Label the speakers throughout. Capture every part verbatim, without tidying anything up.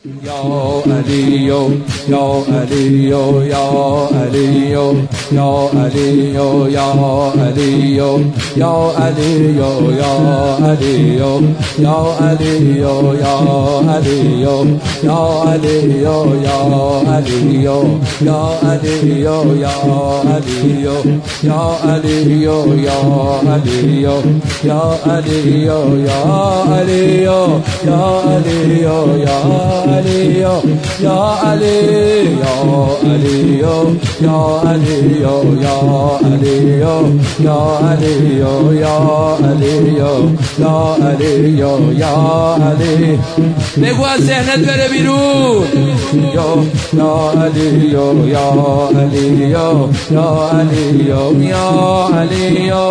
Speaker 1: یا علیو یا علیو یا علیو یا علیو یا علیو یا علیو یا علیو یا علیو یا علیو یا علیو یا علیو یا علیو یا علیو یا علیو یا علیو یا علیو یا علیو یا علیو یا علیو یا علی یا علیو یا علیو یا علیو یا علیو یا علیو یا علیو یا علی بگو از ذهنت بره بیرون یا یا علیو یا علیو یا علیو یا علیو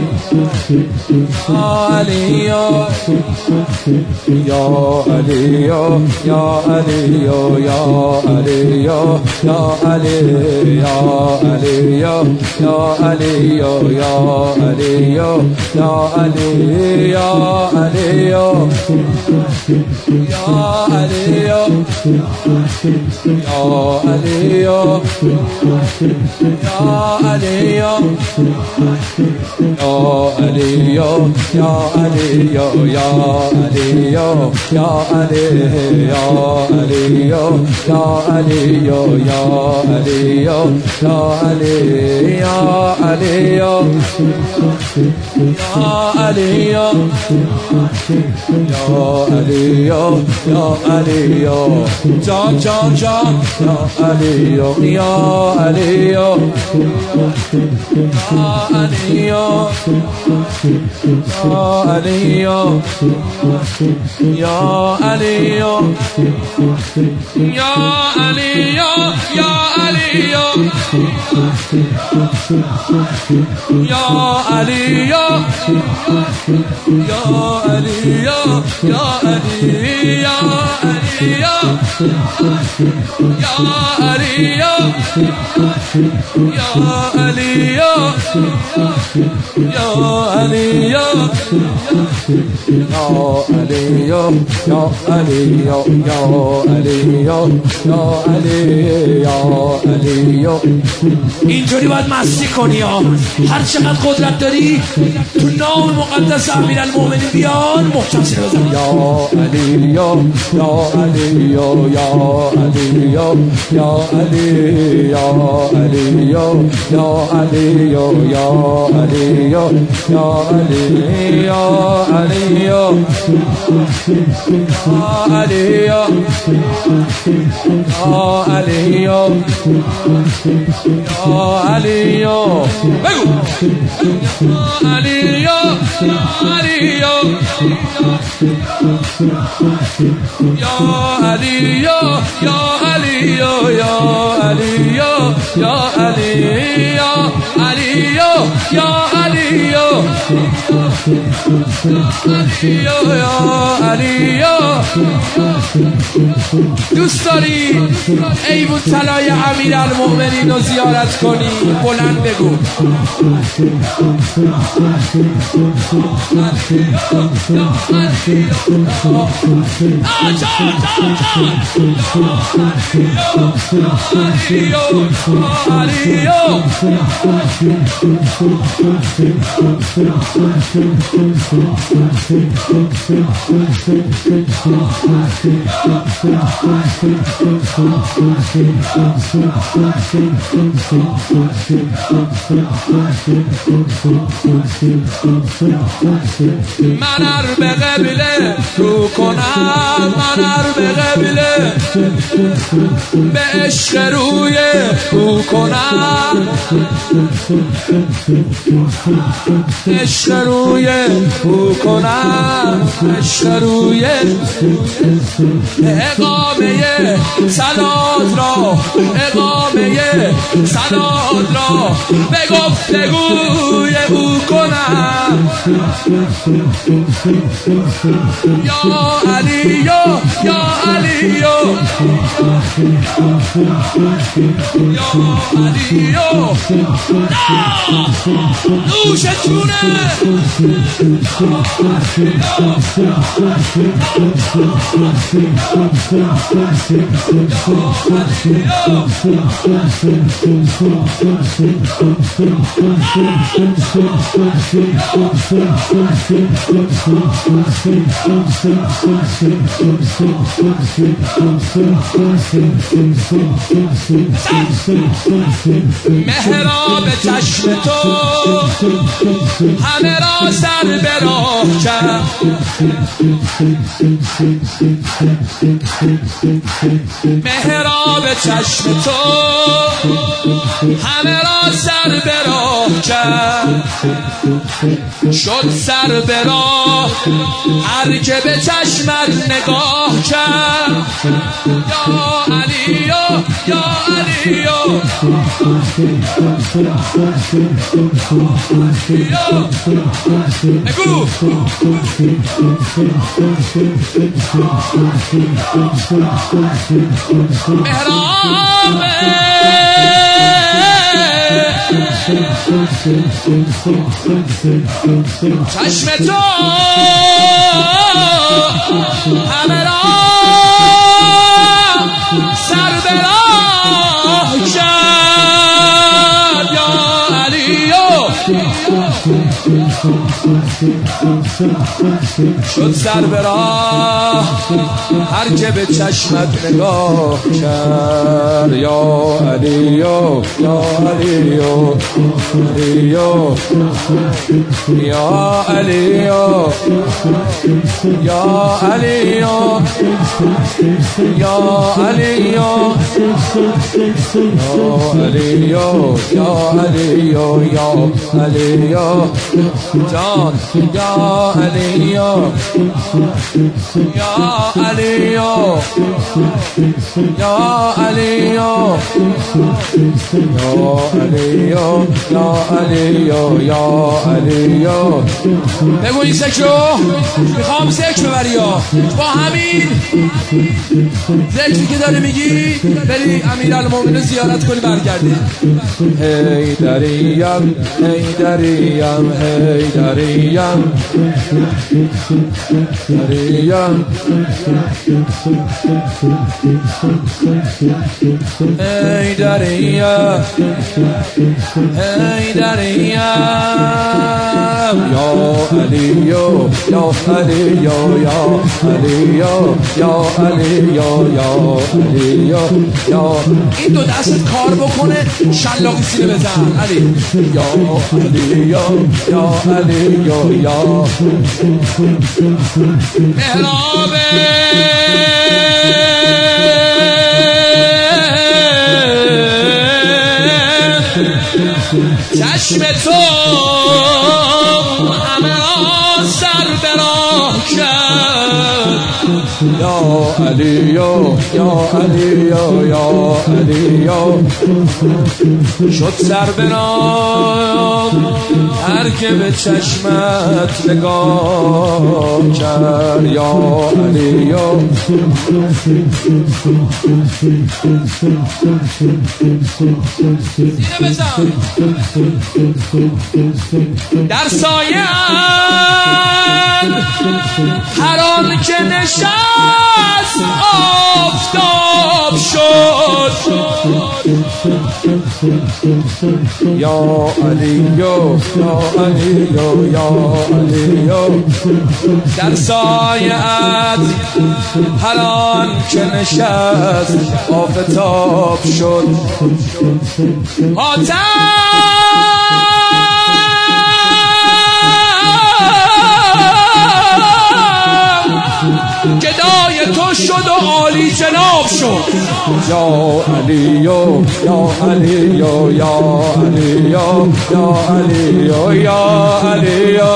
Speaker 1: یا علیو یا علیو یا علیو یا علیو یا علی یا علیو یا علیو یا علیو یا علی یا علیو یا علیو یا علیو یا علیو یا علیو یا علیو یا علیو یا علی یا علیو یا علیو یا علیو یا علی یا علیو یا علیو یا علیو یا علیو جان جان جان یا علیو یا علیو یا علیو یا علیو یا علیو یا علیو یا علیو یا علیو یا علیو یا علی یا علیو یا علیو یا علیو یا علیو یا علیو یا علیو یا علیو یا علی یا علیو اینجوری باید مستی کنی ها. هر چقدر قدرت داری تو نام مقدس امیرالمومنین بیان محکم سینه بزن یا علیو یا علیو یا علیو یا علی یا علیو یا علیو یا علیو یا علی یا علیو یا علیو یا علیو یا علیو بگو یا علیو یا علیو یا علیو یا علیو یا علیو یا علی یا علیو یا علیو یا علیو دوست داری ایوون طلای امیرالمومنین رو زیارت کنی بلند بگو من ار به قبله رو کنم من ار به قبله به عشق روی رو کنم عشق روی رو کنم عشق روی اقامه صلات را اقامه صلات را به گفتگوی او کنم یا علیو یا علیو نوش جونه مهراب چشم تو همه را سر به راه کرد مهراب چشم تو همه را سر به راه کرد شد سر به راه هر که به چشمت نگاه کرد یا علی یا علی بگو مهراب چشم تو همه را سر به راه کرد یا علی شد سر به راه هر که به چشمت نگاه کرد یا علی یا علی یا علی یا علی یا علی یا علی یا علی جان یا علی یا علی یا علی یا علی یا علی یا علی بگو این سکشو میخوام سکش ببری یا با همین ذکری که داره میگی بری امیرالمومنین زیارت کنی برگردی هی دریم هی دریم هی دریم دریم هی دریم هی دریم یا علی یا علی یا علی یا علی یا علی یا این دو دستت کار بکنه شلاقی سینه بزن علی یا علی یا علی یا مهراب چشم تو همه را سر به راه کرد یا علی یا علی یا علی شد سر به راه هر که به چشمت نگاه کرد یا علی سینه بزن در سایه هر آن که نشست آفتاب شد یا علی یا علی یا علی در سایه‌ات هر آن که نشست آفتاب شد آتش گدای تو شد و عالی جناب شد یا علی یا علی یا علی یا علی یا علی یا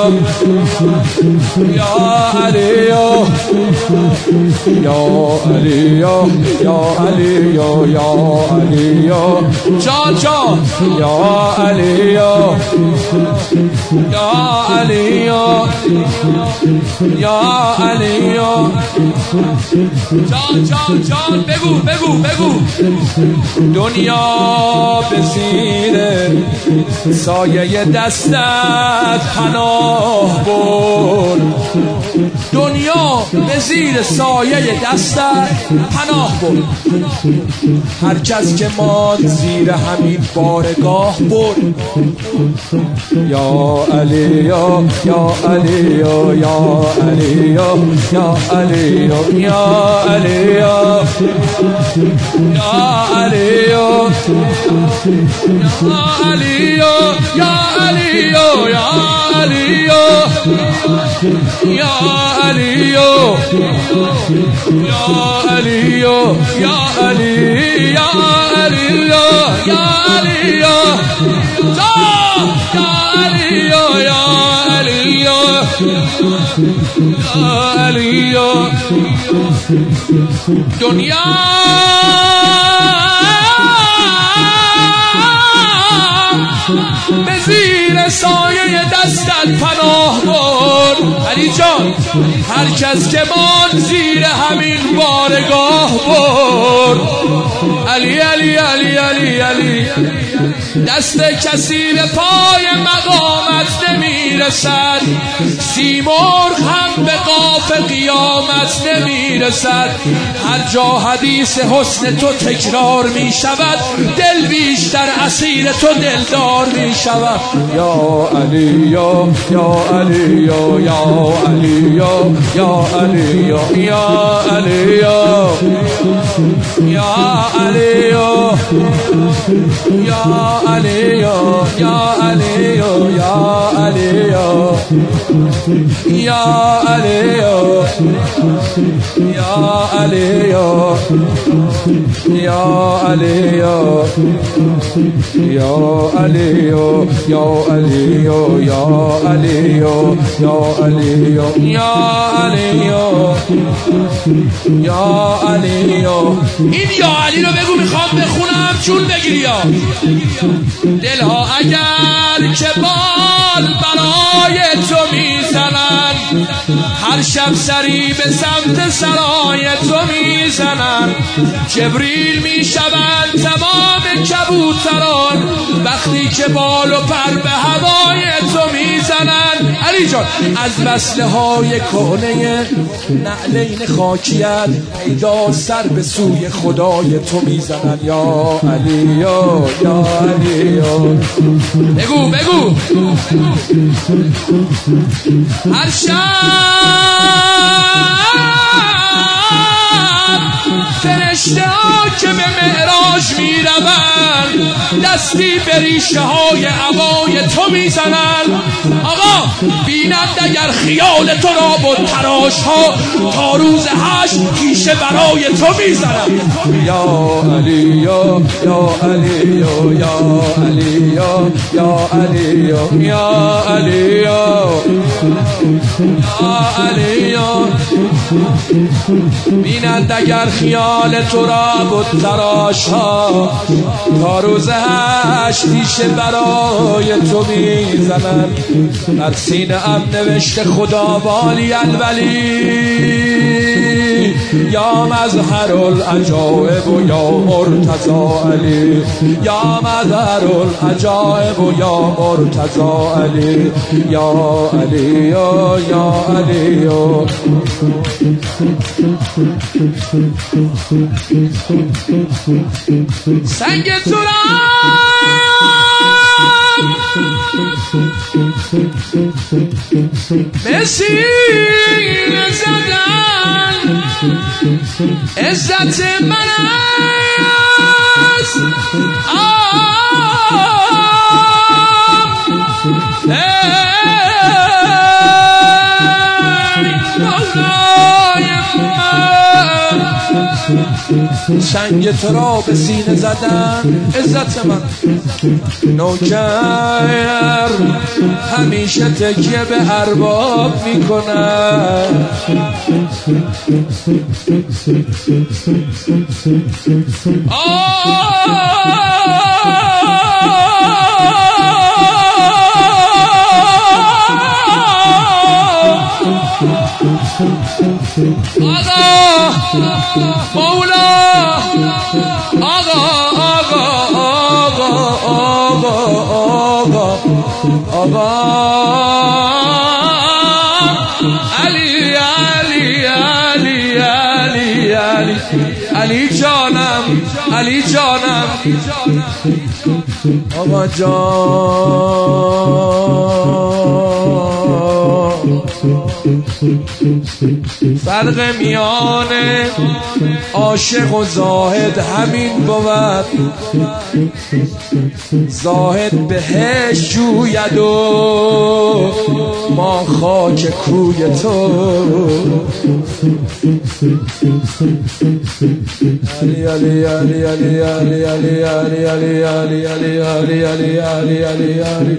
Speaker 1: علی یا علی یا علی یا علی جان جان یا علی یا علی یا علی جان جان جان بگو بگو بگو. دنیا به زیر سایه دستت پناه برد، دنیا به زیر سایه دستت پناه برد. هر کس که ماند زیر همین بارگاه برد. یا علی یا یا علی یا یا علی یا یا علی یا یا علی یا یا علی یا علی یا علی یا علی یا علی یا علی یا علی یا علی یا علی یا دنیا به زیر سایه دستت پناه برد. علی جان هر کس که مان زیر همین بارگاه برد. علی علی علی علی علی دست کسی به پای مقامت نمیرسد، سیمرغ هم به قاف قیامت نمیرسد. هر جا حدیث حسن تو تکرار می شود، دل بیشتر اسیر تو دلدار می شود. یا علی یا یا علی یا یا علی یا یا علی یا یا علی یا یا علی یا یا علی یا یا علی یا یا علی یا یا علی یا علی یا علی یا علی یا علی یا علی یا علی یا علی یا علی. این یا علی رو بگو میخوام بخونم چون بگیری. یا دلها اگر که بال برای تو میزنن، هر شب سری به سمت سرای تو میزنن. جبریل میشوند تمام کبوتران وقتی که بال و پر به هوای تو میزنن. علی جان از وصله های کهنه نعلین خاکیت پیدا سر به سوی خدای تو میزنن. یا علی یا یا علی یا بگو بگو. هر شب فرشته ها که به معراج می روند دستی به ریشه های عبای تو می زنند. آقا بینند اگر خیال تو را با تراش ها تا روز حشر پیشه برای تو می زنند. یا علی یا یا علی یا یا علی یا یا علی یا یا علی یا علی یا بینند اگر خیال تو را بود تراش ها تا روز هشت پیشه برای تو میزنن. بر سینه ام نوشته خدا والی الولی یا مظهر العجائب و یا مرتضی علی، یا مظهر العجائب و یا مرتضی علی. یا علی یا یا علی یا سنگ تراب به سینه زدن عزت من است. سنگ تو را به سینه زدن عزت من. نوکر همیشه تکیه به ارباب میکنن. آقا مولا آقا آقا آقا آقا آقا آقا علی علی علی علی علی علی جانم علی جانم آقا جان فرق میان عاشق و زاهد همین بود زاهد بهش جوید و ما خاک کوی تو علی علی علی علی علی علی علی علی علی علی علی علی علی علی علی